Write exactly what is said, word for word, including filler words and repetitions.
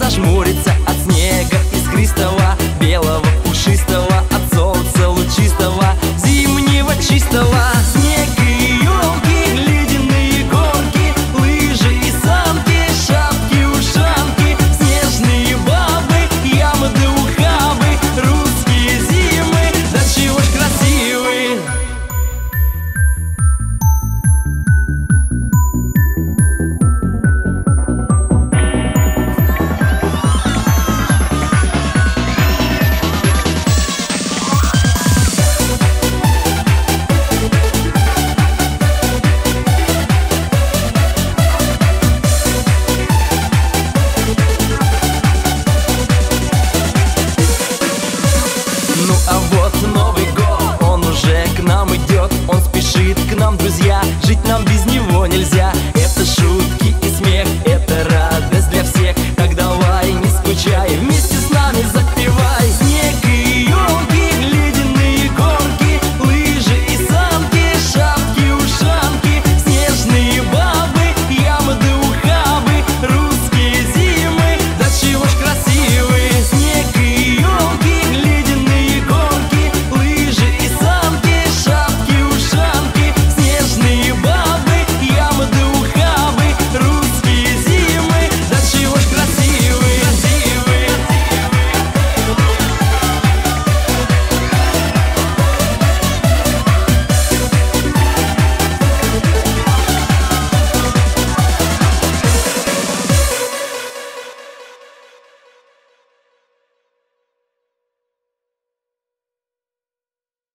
зажмурится от снега искристого, белого, пушистого, от солнца лучистого, зимнего чистого. Снег и елки, ледяные горки, лыжи и санки, шапки, ушанки, снежные бабы, ямы да ухабы, русские зимы, да чего ж красивые. Ну а вот Новый год, он уже к нам идет, он